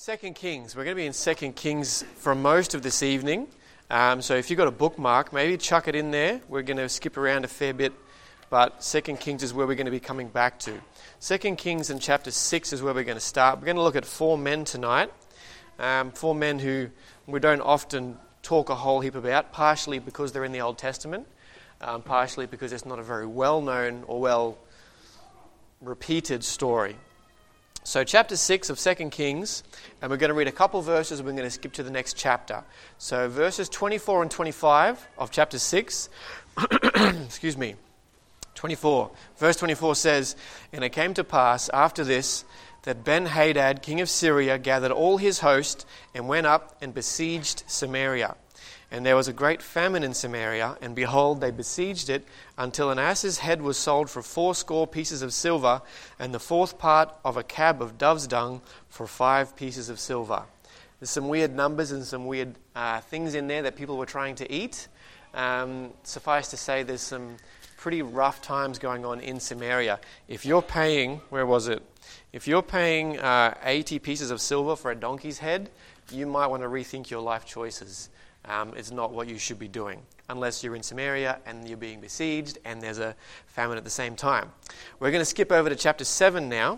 Second Kings. We're going to be in Second Kings for most of this evening. So if you've got a bookmark, maybe chuck it in there. We're going to skip around a fair bit, but Second Kings is where we're going to be coming back to. Second Kings and chapter 6 is where we're going to start. We're going to look at four men tonight. Four men who we don't often talk a whole heap about, partially because they're in the Old Testament, partially because it's not a very well-known or well-repeated story. So chapter 6 of 2 Kings, and we're going to read a couple verses and we're going to skip to the next chapter. So verses 24 and 25 of chapter 6, excuse me, 24. Verse 24 says, "And it came to pass after this that Ben-Hadad, king of Syria, gathered all his host and went up and besieged Samaria. And there was a great famine in Samaria, and behold, they besieged it until an ass's head was sold for 80 pieces of silver, and the fourth part of a cab of dove's dung for 5 pieces of silver." There's some weird numbers and some weird things in there that people were trying to eat. Suffice to say, there's some pretty rough times going on in Samaria. If you're paying, If you're paying 80 pieces of silver for a donkey's head, you might want to rethink your life choices. It's not what you should be doing, unless you're in Samaria and you're being besieged and there's a famine at the same time. We're going to skip over to chapter 7 now.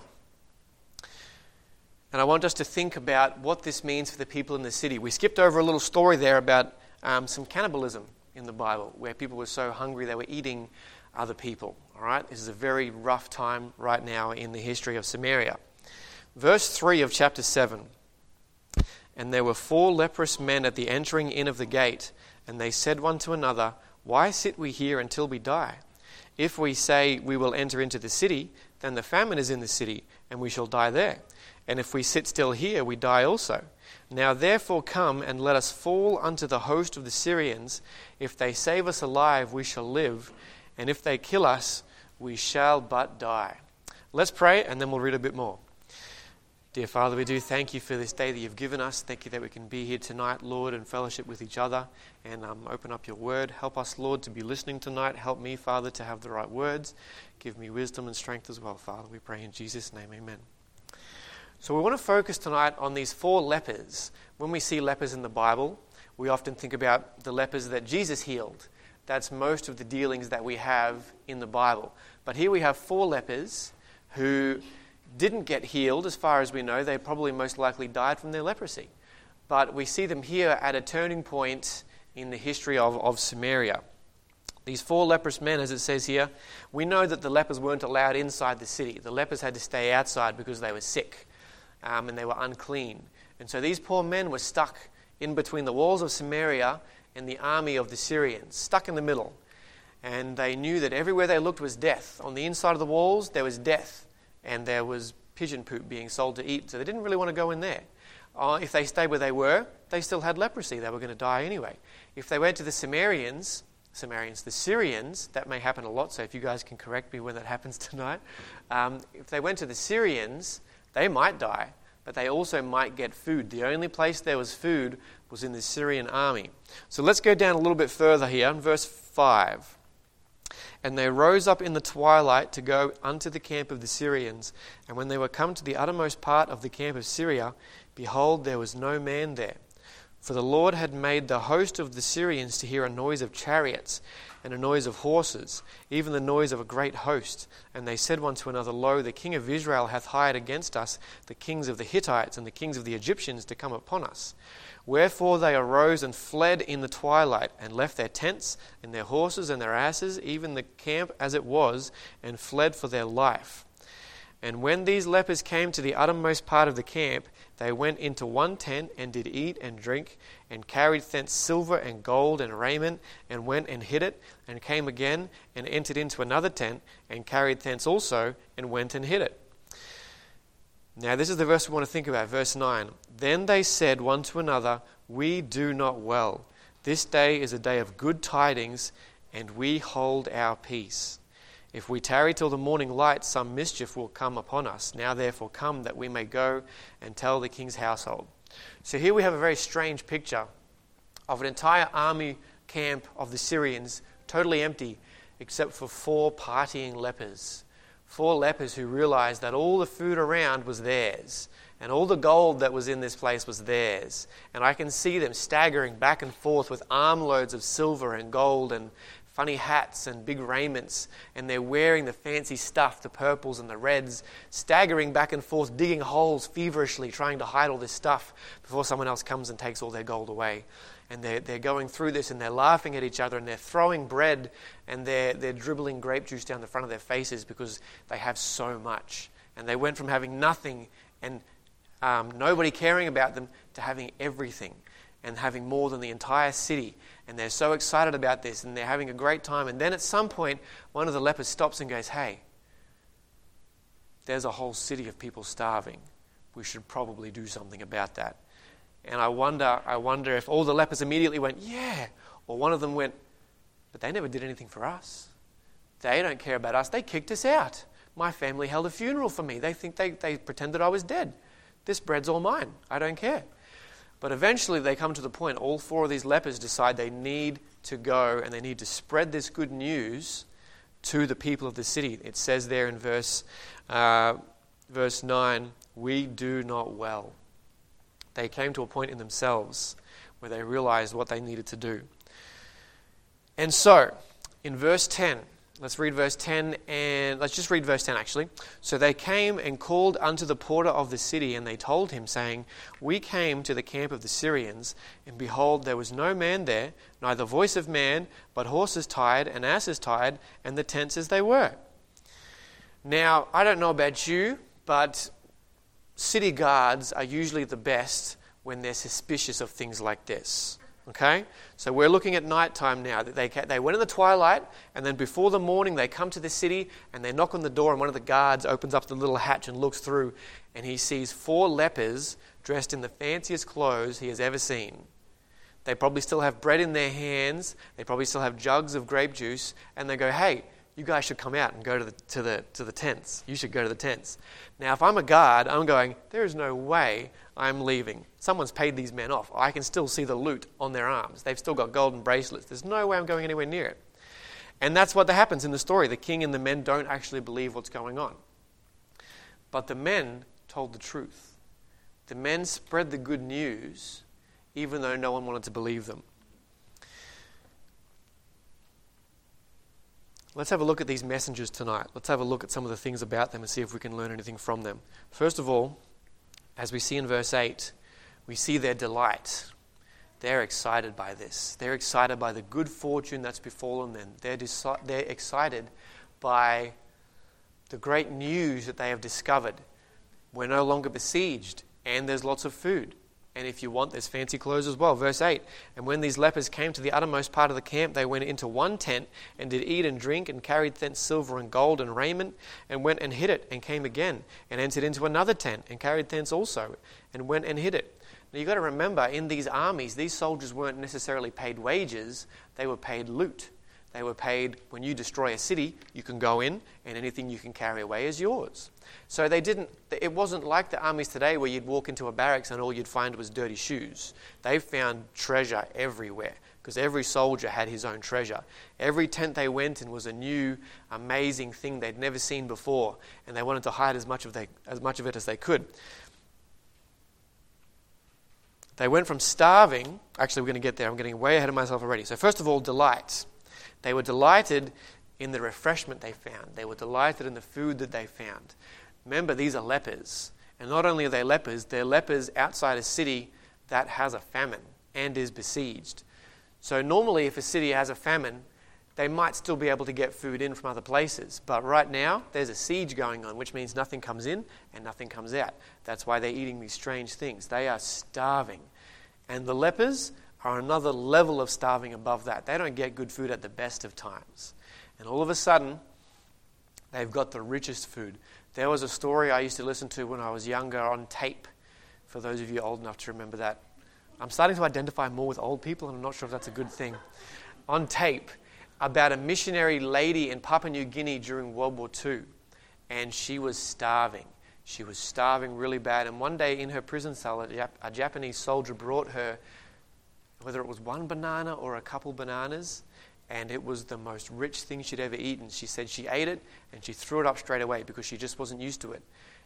And I want us to think about what this means for the people in the city. We skipped over a little story there about some cannibalism in the Bible, where people were so hungry they were eating other people. All right, this is a very rough time right now in the history of Samaria. Verse 3 of chapter 7. "And there were 4 leprous men at the entering in of the gate, and they said one to another, Why sit we here until we die? If we say we will enter into the city, then the famine is in the city, and we shall die there. And if we sit still here, we die also. Now therefore come, and let us fall unto the host of the Syrians. If they save us alive, we shall live, and if they kill us, we shall but die." Let's pray, and then we'll read a bit more. Dear Father, we do thank you for this day that you've given us. Thank you that we can be here tonight, Lord, and fellowship with each other and open up your word. Help us, Lord, to be listening tonight. Help me, Father, to have the right words. Give me wisdom and strength as well, Father. We pray in Jesus' name, amen. So we want to focus tonight on these 4 lepers. When we see lepers in the Bible, we often think about the lepers that Jesus healed. That's most of the dealings that we have in the Bible. But here we have 4 lepers who didn't get healed, as far as we know. They probably most likely died from their leprosy. But we see them here at a turning point in the history of Samaria. These 4 leprous men, as it says here, we know that the lepers weren't allowed inside the city. The lepers had to stay outside because they were sick and they were unclean. And so these poor men were stuck in between the walls of Samaria and the army of the Syrians, stuck in the middle. And they knew that everywhere they looked was death. On the inside of the walls, there was death. And there was pigeon poop being sold to eat, so they didn't really want to go in there. If they stayed where they were, they still had leprosy. They were going to die anyway. If they went to the the Syrians, that may happen a lot, so if you guys can correct me when that happens tonight. If they went to the Syrians, they might die, but they also might get food. The only place there was food was in the Syrian army. So let's go down a little bit further here in verse 5. "And they rose up in the twilight to go unto the camp of the Syrians. And when they were come to the uttermost part of the camp of Syria, behold, there was no man there. For the Lord had made the host of the Syrians to hear a noise of chariots and a noise of horses, even the noise of a great host. And they said one to another, Lo, the king of Israel hath hired against us the kings of the Hittites and the kings of the Egyptians to come upon us. Wherefore they arose and fled in the twilight, and left their tents and their horses and their asses, even the camp as it was, and fled for their life. And when these lepers came to the uttermost part of the camp, they went into one tent, and did eat and drink, and carried thence silver and gold and raiment, and went and hid it, and came again, and entered into another tent, and carried thence also, and went and hid it." Now this is the verse we want to think about, verse 9. "Then they said one to another, We do not well. This day is a day of good tidings, and we hold our peace. If we tarry till the morning light, some mischief will come upon us. Now therefore come, that we may go and tell the king's household." So here we have a very strange picture of an entire army camp of the Syrians, totally empty, except for 4 partying lepers. 4 lepers who realized that all the food around was theirs, And all the gold that was in this place was theirs. And I can see them staggering back and forth with armloads of silver and gold and funny hats and big raiments, and they're wearing the fancy stuff, the purples and the reds, staggering back and forth, digging holes feverishly, trying to hide all this stuff before someone else comes and takes all their gold away. And they're going through this, and they're laughing at each other, and they're throwing bread, and they're dribbling grape juice down the front of their faces because they have so much. And they went from having nothing and nobody caring about them to having everything and having more than the entire city. And they're so excited about this, and they're having a great time. And then at some point, one of the lepers stops and goes, "Hey, there's a whole city of people starving. We should probably do something about that." And I wonder if all the lepers immediately went, "Yeah," or one of them went, "But they never did anything for us. They don't care about us. They kicked us out. My family held a funeral for me. They pretended I was dead. This bread's all mine. I don't care." But eventually they come to the point, all four of these lepers decide they need to go and they need to spread this good news to the people of the city. It says there in verse 9, "We do not well." They came to a point in themselves where they realized what they needed to do. And so, in verse 10, let's read verse 10, and let's just read verse 10 actually. "So they came and called unto the porter of the city, and they told him, saying, We came to the camp of the Syrians, and behold, there was no man there, neither voice of man, but horses tied, and asses tied, and the tents as they were." Now, I don't know about you, but city guards are usually the best when they're suspicious of things like this. Okay? So we're looking at nighttime now. They went in the twilight, and then before the morning they come to the city, and they knock on the door, and one of the guards opens up the little hatch and looks through, and he sees 4 lepers dressed in the fanciest clothes he has ever seen. They probably still have bread in their hands. They probably still have jugs of grape juice, and they go, "Hey, you guys should come out and go to the tents. You should go to the tents." Now, if I'm a guard, I'm going, there is no way I'm leaving. Someone's paid these men off. I can still see the loot on their arms. They've still got golden bracelets. There's no way I'm going anywhere near it. And that's what happens in the story. The king and the men don't actually believe what's going on. But the men told the truth. The men spread the good news, even though no one wanted to believe them. Let's have a look at these messengers tonight. Let's have a look at some of the things about them and see if we can learn anything from them. First of all, as we see in verse 8, we see their delight. They're excited by this. They're excited by the good fortune that's befallen them. They're excited by the great news that they have discovered. We're no longer besieged, and there's lots of food. And if you want, there's fancy clothes as well. Verse 8, "And when these lepers came to the uttermost part of the camp, they went into one tent, and did eat and drink, and carried thence silver and gold and raiment, and went and hid it, and came again, and entered into another tent, and carried thence also, and went and hid it." Now you've got to remember, in these armies, these soldiers weren't necessarily paid wages, they were paid loot. They were paid, when you destroy a city, you can go in, and anything you can carry away is yours. So it wasn't like the armies today where you'd walk into a barracks and all you'd find was dirty shoes. They found treasure everywhere, because every soldier had his own treasure. Every tent they went in was a new, amazing thing they'd never seen before, and they wanted to hide as much of it as they could. They went from starving, actually we're going to get there, I'm getting way ahead of myself already. So first of all, delight. They were delighted in the refreshment they found. They were delighted in the food that they found. Remember, these are lepers. And not only are they lepers, they're lepers outside a city that has a famine and is besieged. So normally if a city has a famine, they might still be able to get food in from other places. But right now, there's a siege going on, which means nothing comes in and nothing comes out. That's why they're eating these strange things. They are starving. And the lepers are another level of starving above that. They don't get good food at the best of times. And all of a sudden, they've got the richest food. There was a story I used to listen to when I was younger on tape, for those of you old enough to remember that. I'm starting to identify more with old people, and I'm not sure if that's a good thing. On tape, about a missionary lady in Papua New Guinea during World War II, and she was starving. She was starving really bad, and one day in her prison cell, a Japanese soldier brought her, whether it was one banana or a couple bananas, and it was the most rich thing she'd ever eaten. She said she ate it and she threw it up straight away because she just wasn't used to it.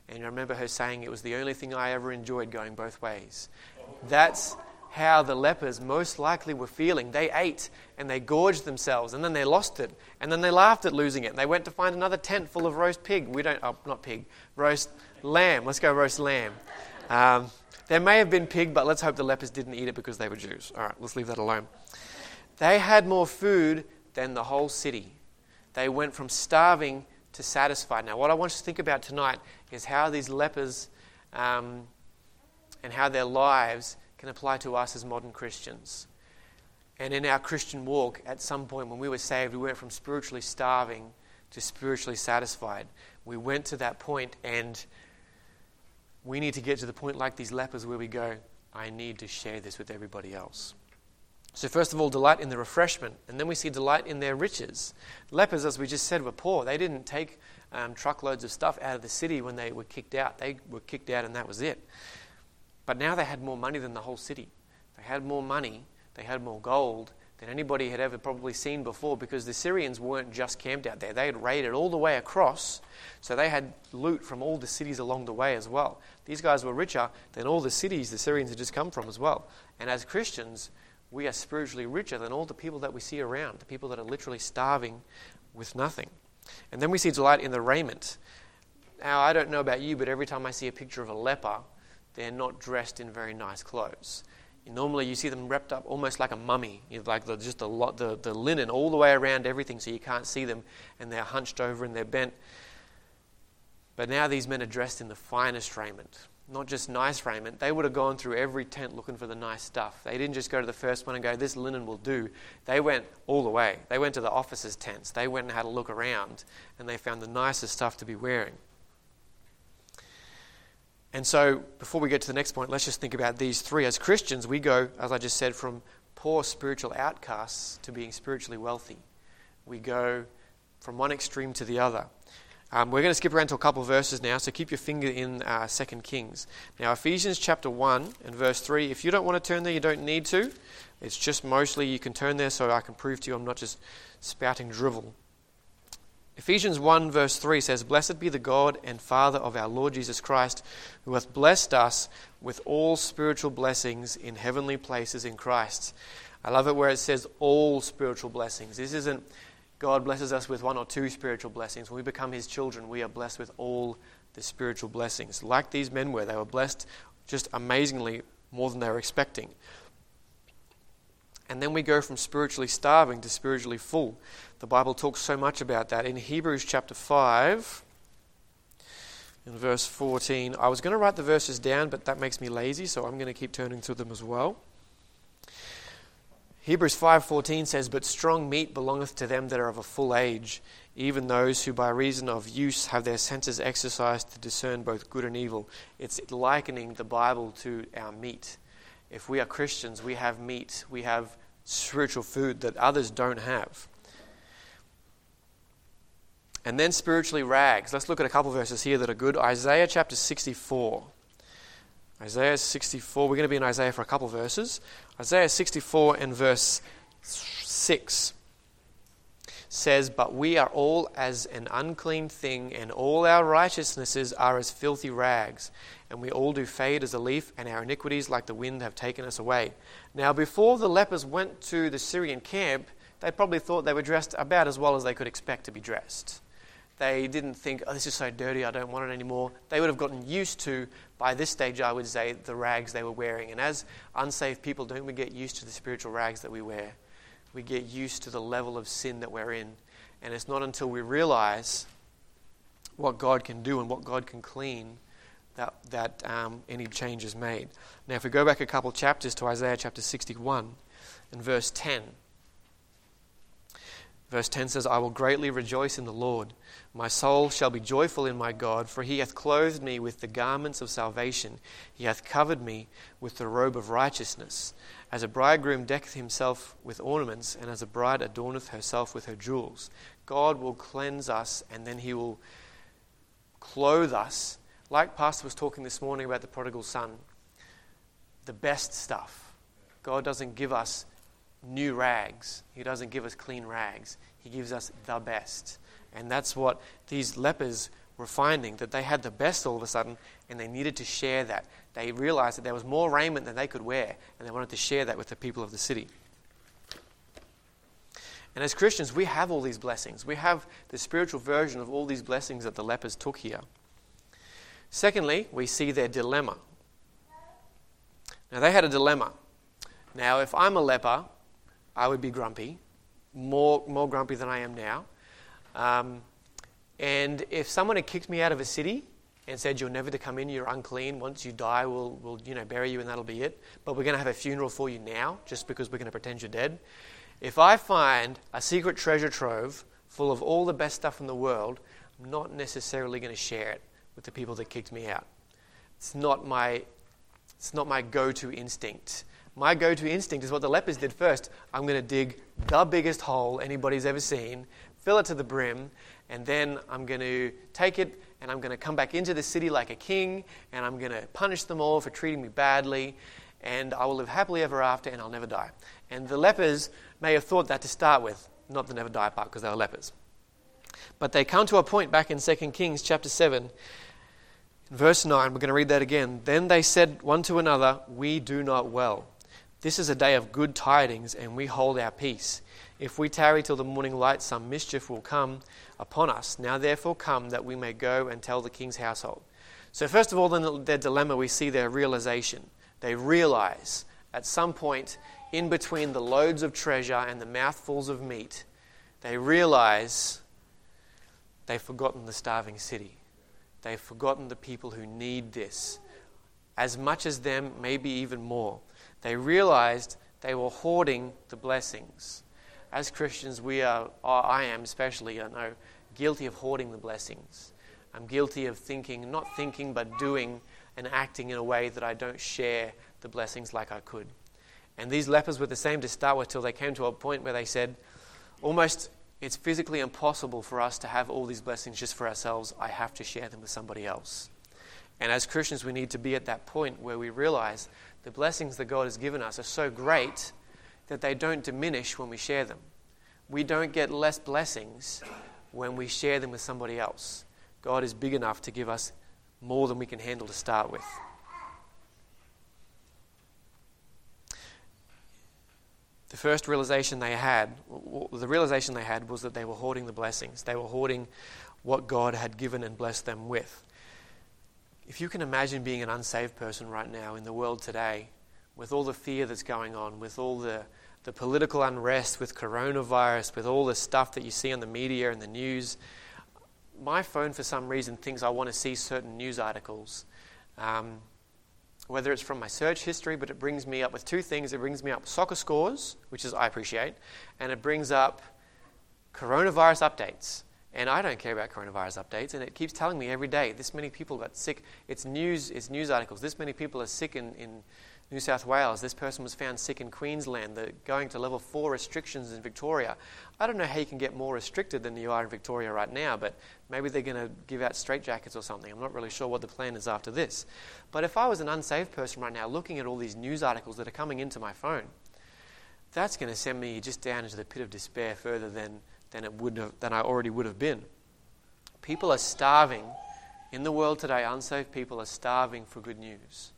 And I remember her saying it was the only thing I ever enjoyed, going both ways. That's how the lepers most likely were feeling. They ate and they gorged themselves, and then they lost it, and then they laughed at losing it. And they went to find another tent full of roast pig. Roast lamb. Let's go roast lamb. There may have been pig, but let's hope the lepers didn't eat it because they were Jews. All right, let's leave that alone. They had more food than the whole city. They went from starving to satisfied. Now, what I want you to think about tonight is how these lepers and how their lives can apply to us as modern Christians. And in our Christian walk, at some point when we were saved, we went from spiritually starving to spiritually satisfied. We went to that point, and we need to get to the point like these lepers where we go, I need to share this with everybody else. So first of all, delight in the refreshment, and then we see delight in their riches. Lepers, as we just said, were poor. They didn't take truckloads of stuff out of the city when they were kicked out. They were kicked out and that was it. But now they had more money than the whole city. They had more money, they had more gold than anybody had ever probably seen before, because the Syrians weren't just camped out there. They had raided all the way across, so they had loot from all the cities along the way as well. These guys were richer than all the cities the Syrians had just come from as well. And as Christians, we are spiritually richer than all the people that we see around, the people that are literally starving with nothing. And then we see delight in the raiment. Now, I don't know about you, but every time I see a picture of a leper, they're not dressed in very nice clothes. Normally, you see them wrapped up almost like a mummy, like the linen all the way around everything, so you can't see them, and they're hunched over and they're bent. But now these men are dressed in the finest raiment, not just nice raiment. They would have gone through every tent looking for the nice stuff. They didn't just go to the first one and go, this linen will do. They went all the way. They went to the officers' tents. They went and had a look around, and they found the nicest stuff to be wearing. And so, before we get to the next point, let's just think about these three. As Christians, we go, as I just said, from poor spiritual outcasts to being spiritually wealthy. We go from one extreme to the other. We're going to skip around to a couple of verses now, so keep your finger in 2 Kings. Now, Ephesians chapter 1 and verse 3. If you don't want to turn there, you don't need to. It's just mostly you can turn there so I can prove to you I'm not just spouting drivel. Ephesians 1 verse 3 says, Blessed be the God and Father of our Lord Jesus Christ, who hath blessed us with all spiritual blessings in heavenly places in Christ. I love it where it says all spiritual blessings. This isn't God blesses us with one or two spiritual blessings. When we become His children, we are blessed with all the spiritual blessings. Like these men were, they were blessed just amazingly more than they were expecting. And then we go from spiritually starving to spiritually full. The Bible talks so much about that. In Hebrews chapter 5, in verse 14, I was going to write the verses down, but that makes me lazy, so I'm going to keep turning to them as well. Hebrews 5:14 says, But strong meat belongeth to them that are of a full age, even those who by reason of use have their senses exercised to discern both good and evil. It's likening the Bible to our meat. If we are Christians, we have meat, we have spiritual food that others don't have. And then spiritually rags. Let's look at a couple of verses here that are good. Isaiah chapter 64. Isaiah 64, we're going to be in Isaiah for a couple of verses. Isaiah 64 and verse 6 says, But we are all as an unclean thing, and all our righteousnesses are as filthy rags. And we all do fade as a leaf, and our iniquities like the wind have taken us away. Now, before the lepers went to the Syrian camp, they probably thought they were dressed about as well as they could expect to be dressed. They didn't think, this is so dirty, I don't want it anymore. They would have gotten used to, by this stage, I would say, the rags they were wearing. And as unsaved people, don't we get used to the spiritual rags that we wear? We get used to the level of sin that we're in. And it's not until we realize what God can do and what God can clean that any change is made. Now, if we go back a couple chapters to Isaiah chapter 61 and verse 10. Verse 10 says, I will greatly rejoice in the Lord. My soul shall be joyful in my God, for He hath clothed me with the garments of salvation. He hath covered me with the robe of righteousness. As a bridegroom decketh himself with ornaments, and as a bride adorneth herself with her jewels. God will cleanse us, and then He will clothe us. Like Pastor was talking this morning about the prodigal son, the best stuff. God doesn't give us new rags. He doesn't give us clean rags. He gives us the best. And that's what these lepers were finding that they had the best all of a sudden, and they needed to share that. They realized that there was more raiment than they could wear, and they wanted to share that with the people of the city. And as Christians, we have all these blessings. We have the spiritual version of all these blessings that the lepers took here. Secondly, we see their dilemma. Now, they had a dilemma. Now, if I'm a leper, I would be grumpy, more grumpy than I am now. And if someone had kicked me out of a city and said, you're never to come in, you're unclean, once you die, we'll bury you and that'll be it, but we're going to have a funeral for you now, just because we're going to pretend you're dead. If I find a secret treasure trove full of all the best stuff in the world, I'm not necessarily going to share it with the people that kicked me out. It's not my go-to instinct. My go-to instinct is what the lepers did first. I'm going to dig the biggest hole anybody's ever seen, fill it to the brim, and then I'm going to take it and I'm going to come back into the city like a king, and I'm going to punish them all for treating me badly, and I will live happily ever after, and I'll never die. And the lepers may have thought that to start with, not the never die part, because they were lepers. But they come to a point back in 2 Kings chapter 7, verse 9, we're going to read that again. Then they said one to another, we do not well. This is a day of good tidings, and we hold our peace. If we tarry till the morning light, some mischief will come upon us. Now therefore come, that we may go and tell the king's household. So first of all, in their dilemma, we see their realization. They realize at some point in between the loads of treasure and the mouthfuls of meat, they realize they've forgotten the starving city. They've forgotten the people who need this. As much as them, maybe even more. They realized they were hoarding the blessings. As Christians, I am especially, I know, guilty of hoarding the blessings. I'm guilty of not thinking, but doing and acting in a way that I don't share the blessings like I could. And these lepers were the same to start with, till they came to a point where they said, almost it's physically impossible for us to have all these blessings just for ourselves. I have to share them with somebody else. And as Christians, we need to be at that point where we realize the blessings that God has given us are so great that they don't diminish when we share them. We don't get less blessings when we share them with somebody else. God is big enough to give us more than we can handle to start with. The first realization they had was that they were hoarding the blessings. They were hoarding what God had given and blessed them with. If you can imagine being an unsaved person right now in the world today, with all the fear that's going on, with all the political unrest, with coronavirus, with all the stuff that you see on the media and the news, my phone for some reason thinks I want to see certain news articles. Whether it's from my search history, but it brings me up with two things. It brings me up soccer scores, which I appreciate, and it brings up coronavirus updates. And I don't care about coronavirus updates, and it keeps telling me every day, this many people got sick. It's news articles. This many people are sick in New South Wales. This person was found sick in Queensland. They're going to level 4 restrictions in Victoria. I don't know how you can get more restricted than you are in Victoria right now, but maybe they're going to give out straitjackets or something. I'm not really sure what the plan is after this. But if I was an unsaved person right now looking at all these news articles that are coming into my phone, that's going to send me just down into the pit of despair further than I already would have been. People are starving. In the world today, unsaved people are starving for good news.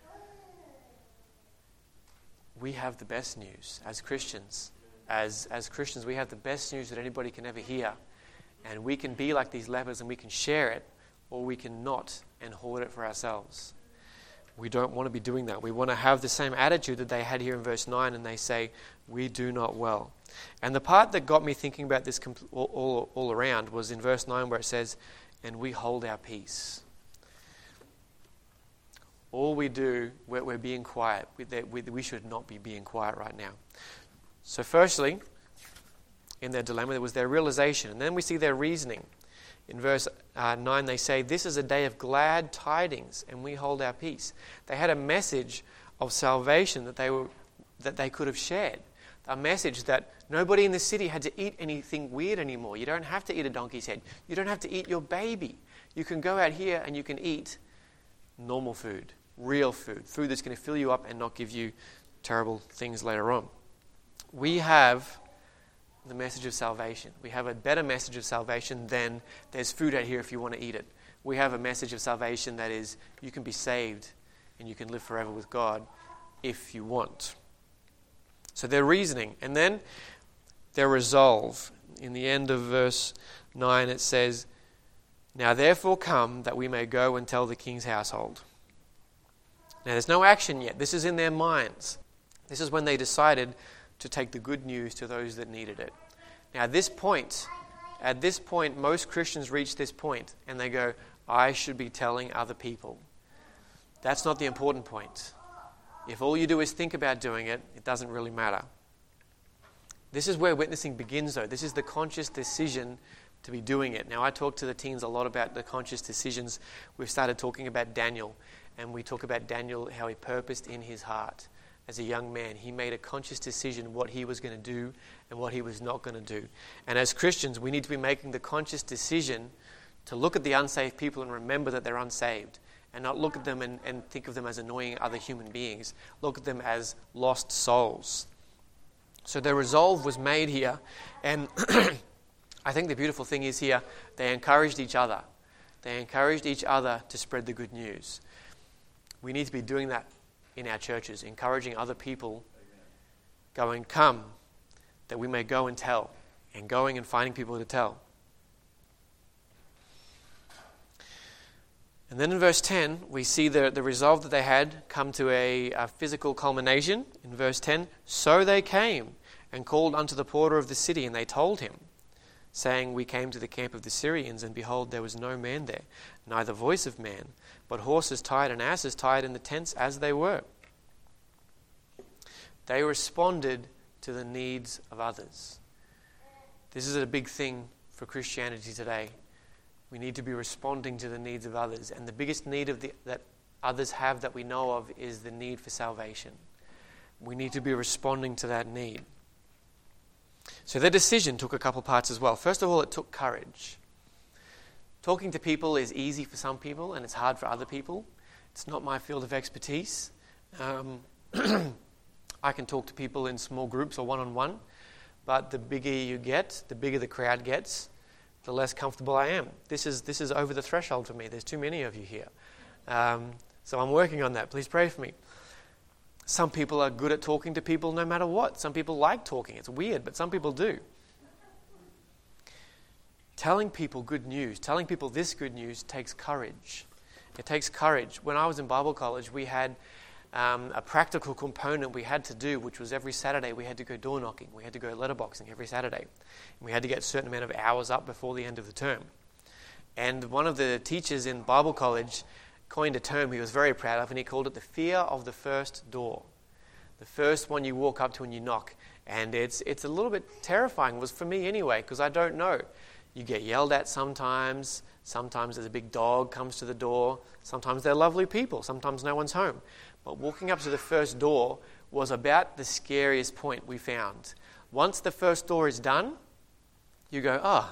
We have the best news as Christians. As Christians, we have the best news that anybody can ever hear. And we can be like these lepers and we can share it, or we can not and hoard it for ourselves. We don't want to be doing that. We want to have the same attitude that they had here in verse 9, and they say, we do not well. And the part that got me thinking about this all around was in verse 9 where it says, and we hold our peace. All we do, we're being quiet. We should not be being quiet right now. So firstly, in their dilemma, there was their realization. And then we see their reasoning. In verse 9, they say, this is a day of glad tidings, and we hold our peace. They had a message of salvation that they could have shared. A message that nobody in the city had to eat anything weird anymore. You don't have to eat a donkey's head. You don't have to eat your baby. You can go out here and you can eat normal food, real food that's going to fill you up and not give you terrible things later on. the message of salvation. We have a better message of salvation than there's food out here if you want to eat it. We have a message of salvation that is you can be saved and you can live forever with God if you want. So their reasoning. And then their resolve. In the end of verse 9 it says, "Now therefore come, that we may go and tell the king's household." Now there's no action yet. This is in their minds. This is when they decided to take the good news to those that needed it. Now at this point, most Christians reach this point and they go, I should be telling other people. That's not the important point. If all you do is think about doing it, it doesn't really matter. This is where witnessing begins, though. This is the conscious decision to be doing it. Now, I talk to the teens a lot about the conscious decisions. We've started talking about Daniel, and we talk about Daniel, how he purposed in his heart. As a young man, he made a conscious decision what he was going to do and what he was not going to do. And as Christians, we need to be making the conscious decision to look at the unsaved people and remember that they're unsaved, and not look at them and think of them as annoying other human beings. Look at them as lost souls. So their resolve was made here, and I think the beautiful thing is here, they encouraged each other. They encouraged each other to spread the good news. We need to be doing that in our churches, encouraging other people, going, come, that we may go and tell, and going and finding people to tell. And then in verse 10, we see the resolve that they had come to a physical culmination. In verse 10, so they came and called unto the porter of the city, and they told him, saying, we came to the camp of the Syrians, and behold, there was no man there, neither voice of man, but horses tied and asses tied in the tents as they were. They responded to the needs of others. This is a big thing for Christianity today. We need to be responding to the needs of others. And the biggest need that others have that we know of is the need for salvation. We need to be responding to that need. So their decision took a couple parts as well. First of all, it took courage. Talking to people is easy for some people and it's hard for other people. It's not my field of expertise. I can talk to people in small groups or one-on-one, but the bigger you get, the bigger the crowd gets, the less comfortable I am. This is over the threshold for me. There's too many of you here. So I'm working on that. Please pray for me. Some people are good at talking to people no matter what. Some people like talking. It's weird, but some people do. Telling people good news, telling people this good news takes courage. It takes courage. When I was in Bible college, we had a practical component we had to do, which was every Saturday we had to go door knocking. We had to go letterboxing every Saturday. And we had to get a certain amount of hours up before the end of the term. And one of the teachers in Bible college coined a term he was very proud of, and he called it the fear of the first door. The first one you walk up to and you knock. And it's a little bit terrifying. It was for me anyway, because I don't know. You get yelled at sometimes. Sometimes there's a big dog comes to the door. Sometimes they're lovely people. Sometimes no one's home. But walking up to the first door was about the scariest point we found. Once the first door is done, you go, oh,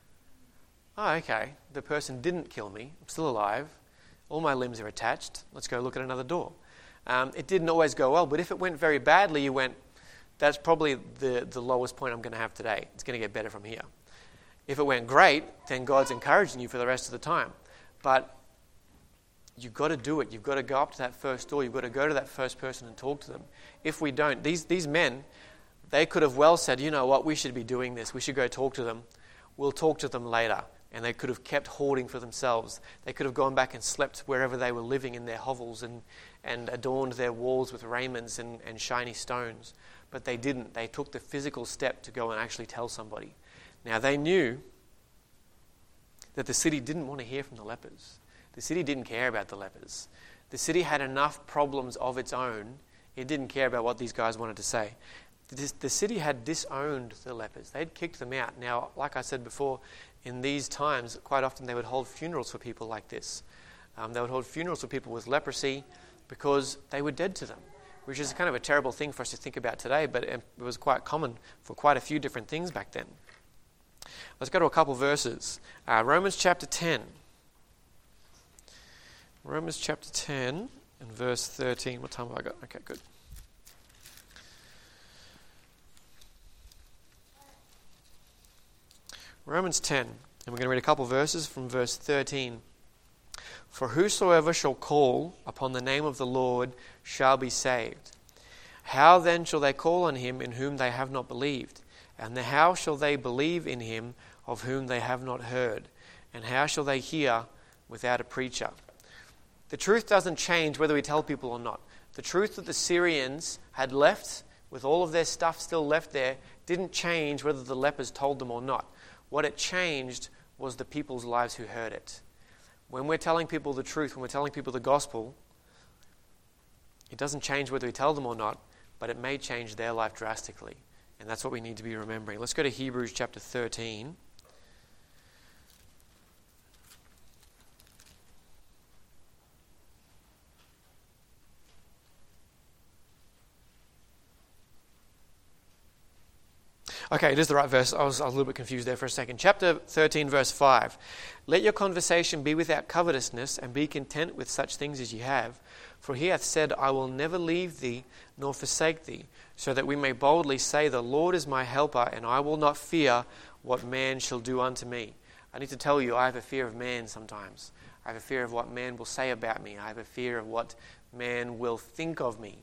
okay, the person didn't kill me. I'm still alive. All my limbs are attached. Let's go look at another door. It didn't always go well, but if it went very badly, you went, that's probably the lowest point I'm going to have today. It's going to get better from here. If it went great, then God's encouraging you for the rest of the time. But you've got to do it. You've got to go up to that first door. You've got to go to that first person and talk to them. If we don't, these men, they could have well said, you know what, we should be doing this. We should go talk to them. We'll talk to them later. And they could have kept hoarding for themselves. They could have gone back and slept wherever they were living in their hovels and adorned their walls with raiments and shiny stones. But they didn't. They took the physical step to go and actually tell somebody. Now they knew that the city didn't want to hear from the lepers. The city didn't care about the lepers. The city had enough problems of its own. It didn't care about what these guys wanted to say. The city had disowned the lepers. They'd kicked them out. Now, like I said before, in these times, quite often they would hold funerals for people like this. They would hold funerals for people with leprosy because they were dead to them, which is kind of a terrible thing for us to think about today, but it was quite common for quite a few different things back then. Let's go to a couple verses. Romans chapter 10. Romans chapter 10 and verse 13. What time have I got? Okay, good. Romans 10, and we're going to read a couple verses from verse 13. For whosoever shall call upon the name of the Lord shall be saved. How then shall they call on him in whom they have not believed? And how shall they believe in him of whom they have not heard? And how shall they hear without a preacher? The truth doesn't change whether we tell people or not. The truth that the Syrians had left, with all of their stuff still left there, didn't change whether the lepers told them or not. What it changed was the people's lives who heard it. When we're telling people the truth, when we're telling people the gospel, it doesn't change whether we tell them or not, but it may change their life drastically. And that's what we need to be remembering. Let's go to Hebrews chapter 13. Okay, it is the right verse. I was a little bit confused there for a second. Chapter 13, verse 5. Let your conversation be without covetousness, and be content with such things as ye have. For he hath said, I will never leave thee, nor forsake thee, so that we may boldly say, the Lord is my helper, and I will not fear what man shall do unto me. I need to tell you, I have a fear of man sometimes. I have a fear of what man will say about me. I have a fear of what man will think of me.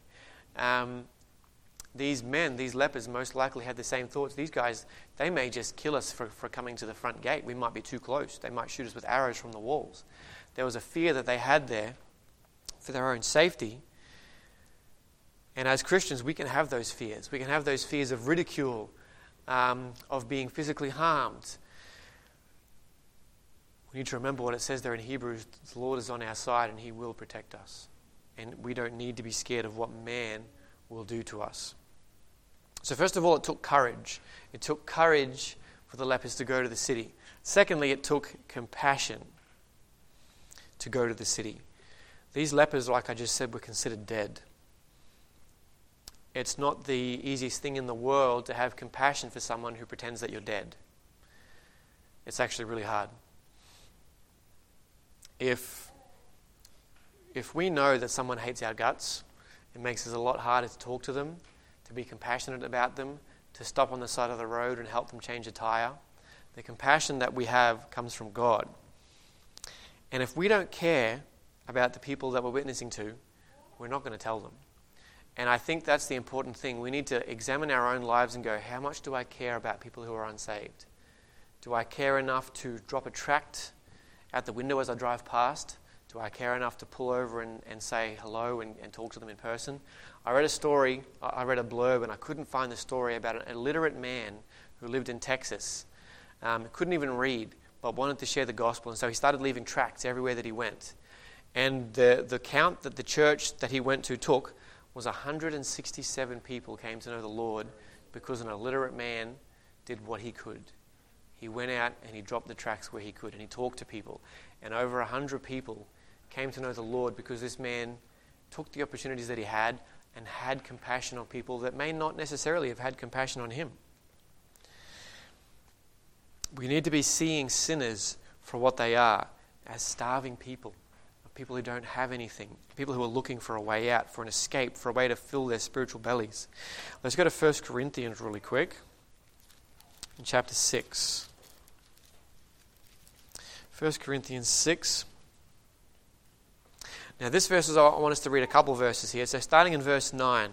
These men, these lepers, most likely had the same thoughts. These guys, they may just kill us for coming to the front gate. We might be too close. They might shoot us with arrows from the walls. There was a fear that they had there for their own safety. And as Christians, we can have those fears. We can have those fears of ridicule, of being physically harmed. We need to remember what it says there in Hebrews. The Lord is on our side and he will protect us. And we don't need to be scared of what man will do to us. So first of all, it took courage. It took courage for the lepers to go to the city. Secondly, it took compassion to go to the city. These lepers, like I just said, were considered dead. It's not the easiest thing in the world to have compassion for someone who pretends that you're dead. It's actually really hard. If we know that someone hates our guts, it makes it a lot harder to talk to them, to be compassionate about them, to stop on the side of the road and help them change a tire. The compassion that we have comes from God. And if we don't care about the people that we're witnessing to, we're not going to tell them. And I think that's the important thing. We need to examine our own lives and go, how much do I care about people who are unsaved? Do I care enough to drop a tract out the window as I drive past? Do I care enough to pull over and say hello and talk to them in person? I read a blurb, and I couldn't find the story about an illiterate man who lived in Texas. Couldn't even read, but wanted to share the gospel, and so he started leaving tracts everywhere that he went. And the count that the church that he went to took was 167 people came to know the Lord because an illiterate man did what he could. He went out and he dropped the tracts where he could, and he talked to people. And over 100 people came to know the Lord because this man took the opportunities that he had and had compassion on people that may not necessarily have had compassion on him. We need to be seeing sinners for what they are, as starving people who don't have anything, people who are looking for a way out, for an escape, for a way to fill their spiritual bellies. Let's go to 1 Corinthians really quick, in chapter 6. 1 Corinthians 6. Now this verse I want us to read a couple verses here. So starting in verse 9.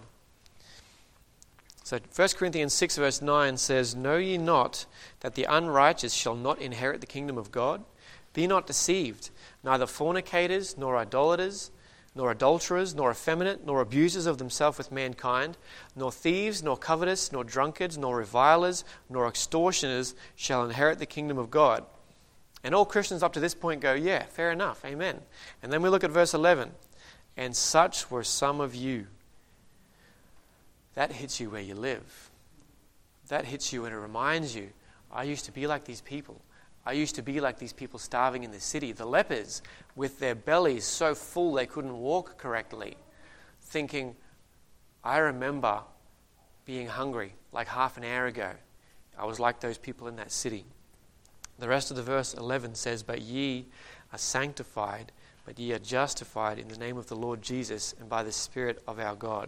So 1 Corinthians 6 verse 9 says, Know ye not that the unrighteous shall not inherit the kingdom of God? Be not deceived, neither fornicators, nor idolaters, nor adulterers, nor effeminate, nor abusers of themselves with mankind, nor thieves, nor covetous, nor drunkards, nor revilers, nor extortioners shall inherit the kingdom of God. And all Christians up to this point go, yeah, fair enough, amen. And then we look at verse 11. And such were some of you. That hits you where you live. That hits you and it reminds you, I used to be like these people. I used to be like these people starving in the city. The lepers with their bellies so full they couldn't walk correctly. Thinking, I remember being hungry like half an hour ago. I was like those people in that city. The rest of the verse 11 says, But ye are sanctified, but ye are justified in the name of the Lord Jesus and by the Spirit of our God.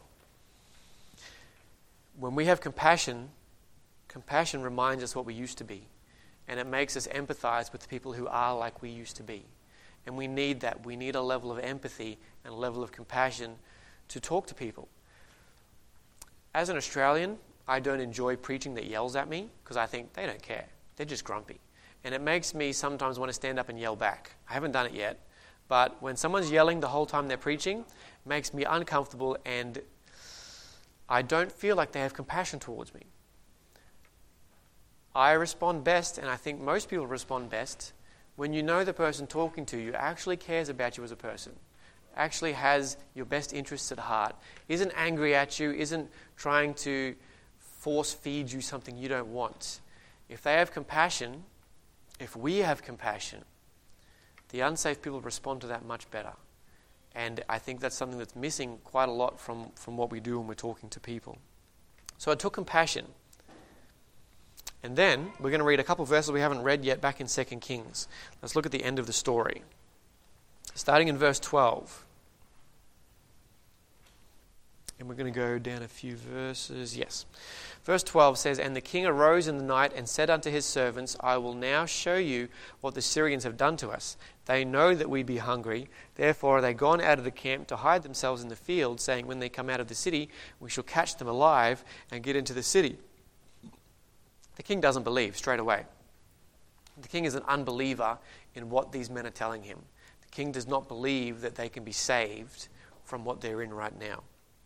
When we have compassion, compassion reminds us what we used to be. and it makes us empathize with the people who are like we used to be. And we need that. We need a level of empathy and a level of compassion to talk to people. As an Australian, I don't enjoy preaching that yells at me because I think they don't care. They're just grumpy. And it makes me sometimes want to stand up and yell back. I haven't done it yet. But when someone's yelling the whole time they're preaching, it makes me uncomfortable and I don't feel like they have compassion towards me. I respond best, and I think most people respond best, when you know the person talking to you actually cares about you as a person, actually has your best interests at heart, isn't angry at you, isn't trying to force feed you something you don't want. If they have compassion, if we have compassion, the unsaved people respond to that much better. And I think that's something that's missing quite a lot from what we do when we're talking to people. So it took compassion. And then we're going to read a couple of verses we haven't read yet back in 2 Kings. Let's look at the end of the story. Starting in verse 12. And we're going to go down a few verses. Yes. Verse 12 says, "And the king arose in the night and said unto his servants, I will now show you what the Syrians have done to us. They know that we be hungry. Therefore are they gone out of the camp to hide themselves in the field, saying, when they come out of the city, we shall catch them alive and get into the city." The king doesn't believe straight away. The king is an unbeliever in what these men are telling him. The king does not believe that they can be saved from what they're in right now.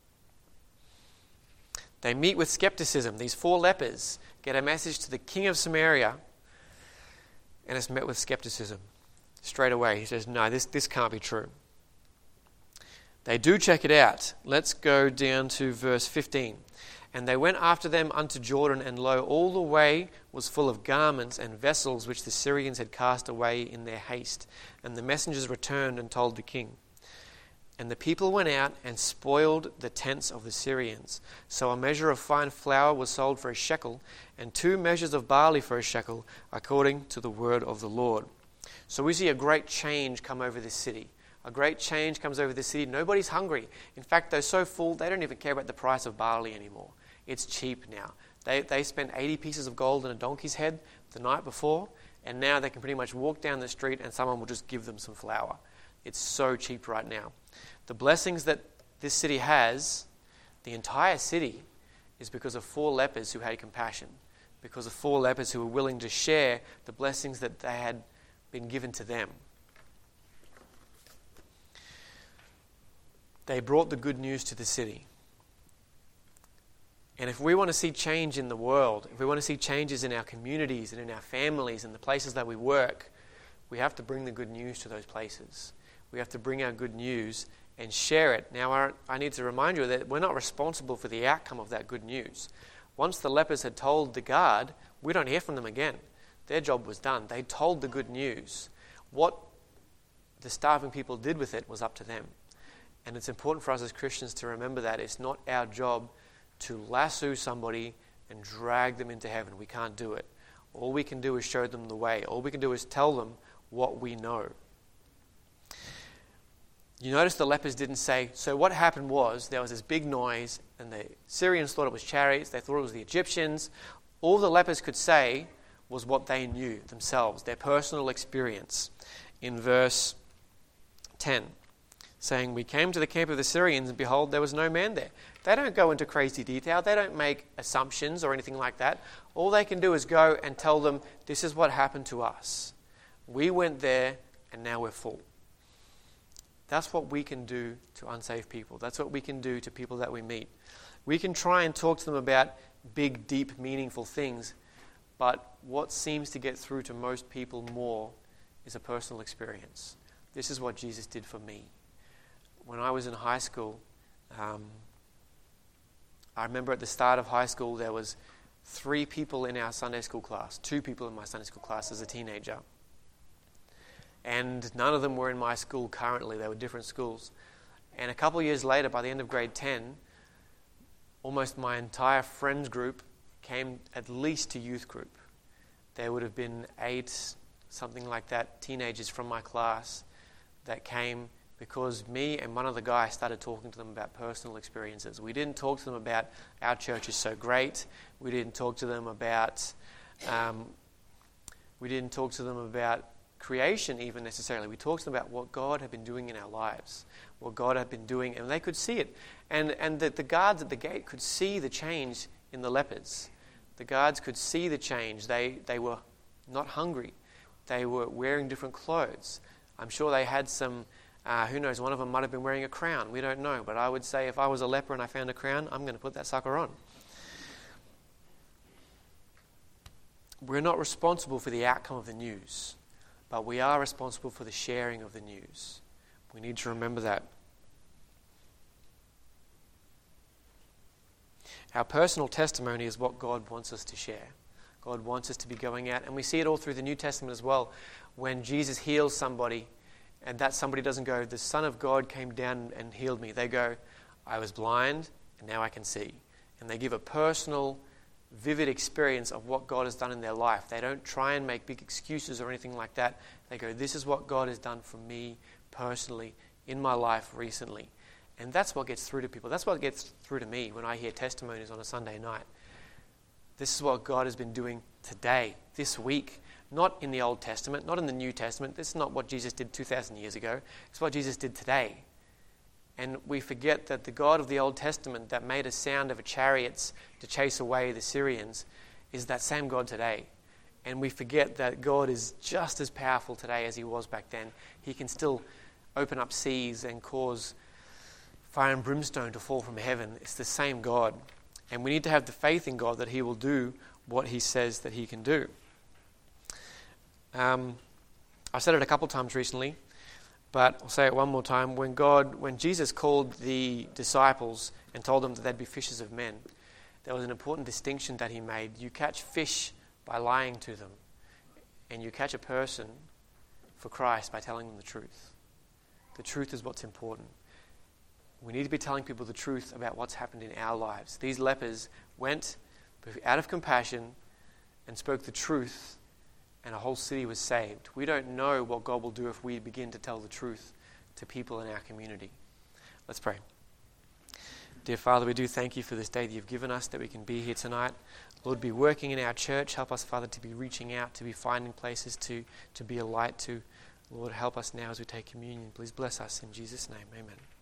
They meet with skepticism. These 4 lepers get a message to the king of Samaria, and it's met with skepticism. Straight away, he says, no, this can't be true. They do check it out. Let's go down to verse 15. "And they went after them unto Jordan, and lo, all the way was full of garments and vessels which the Syrians had cast away in their haste. And the messengers returned and told the king. And the people went out and spoiled the tents of the Syrians. So a measure of fine flour was sold for a shekel, and 2 measures of barley for a shekel, according to the word of the Lord." So we see a great change come over this city. A great change comes over the city. Nobody's hungry. In fact, they're so full, they don't even care about the price of barley anymore. It's cheap now. They spent 80 pieces of gold in a donkey's head the night before, and now they can pretty much walk down the street and someone will just give them some flour. It's so cheap right now. The blessings that this city has, the entire city, is because of 4 lepers who had compassion, because of 4 lepers who were willing to share the blessings that they had been given to them. They brought the good news to the city. And if we want to see change in the world, if we want to see changes in our communities and in our families and the places that we work, we have to bring the good news to those places. We have to bring our good news and share it. Now, I need to remind you that we're not responsible for the outcome of that good news. Once the lepers had told the guard, we don't hear from them again. Their job was done. They told the good news. What the starving people did with it was up to them. And it's important for us as Christians to remember that it's not our job to lasso somebody and drag them into heaven. We can't do it. All we can do is show them the way. All we can do is tell them what we know. You notice the lepers didn't say, so what happened was there was this big noise and the Syrians thought it was chariots, they thought it was the Egyptians. All the lepers could say was what they knew themselves, their personal experience. In verse 10, saying, "We came to the camp of the Syrians, and behold, there was no man there." They don't go into crazy detail. They don't make assumptions or anything like that. All they can do is go and tell them, this is what happened to us. We went there, and now we're full. That's what we can do to unsaved people. That's what we can do to people that we meet. We can try and talk to them about big, deep, meaningful things, but what seems to get through to most people more is a personal experience. This is what Jesus did for me. When I was in high school, I remember at the start of high school there was 3 people in our Sunday school class, 2 people in my Sunday school class as a teenager. And none of them were in my school currently. They were different schools. And a couple of years later, by the end of grade 10, almost my entire friends group came at least to youth group. There would have been 8, something like that, teenagers from my class that came because me and one other guy started talking to them about personal experiences. We didn't talk to them about our church is so great. We didn't talk to them about We didn't talk to them about creation even necessarily. We talked to them about what God had been doing in our lives, what God had been doing, and they could see it. And the guards at the gate could see the change in the lepers. The guards could see the change. They were not hungry. They were wearing different clothes. I'm sure they had some, who knows, one of them might have been wearing a crown. We don't know. But I would say if I was a leper and I found a crown, I'm going to put that sucker on. We're not responsible for the outcome of the news, but we are responsible for the sharing of the news. We need to remember that. Our personal testimony is what God wants us to share. God wants us to be going out, and we see it all through the New Testament as well. When Jesus heals somebody, and that somebody doesn't go, the Son of God came down and healed me. They go, I was blind, and now I can see. And they give a personal, vivid experience of what God has done in their life. They don't try and make big excuses or anything like that. They go, this is what God has done for me personally in my life recently. And that's what gets through to people. That's what gets through to me when I hear testimonies on a Sunday night. This is what God has been doing today, this week. Not in the Old Testament, not in the New Testament. This is not what Jesus did 2,000 years ago. It's what Jesus did today. And we forget that the God of the Old Testament that made a sound of chariots to chase away the Syrians is that same God today. And we forget that God is just as powerful today as he was back then. He can still open up seas and cause fire and brimstone to fall from heaven. It's the same God. And we need to have the faith in God that he will do what he says that he can do. I've said it a couple times recently, but I'll say it one more time. When Jesus called the disciples and told them that they'd be fishers of men, there was an important distinction that he made. You catch fish by lying to them, and you catch a person for Christ by telling them the truth. The truth is what's important. We need to be telling people the truth about what's happened in our lives. These lepers went out of compassion and spoke the truth, and a whole city was saved. We don't know what God will do if we begin to tell the truth to people in our community. Let's pray. Dear Father, we do thank you for this day that you've given us, that we can be here tonight. Lord, be working in our church. Help us, Father, to be reaching out, to be finding places to be a light to. Lord, help us now as we take communion. Please bless us in Jesus' name. Amen.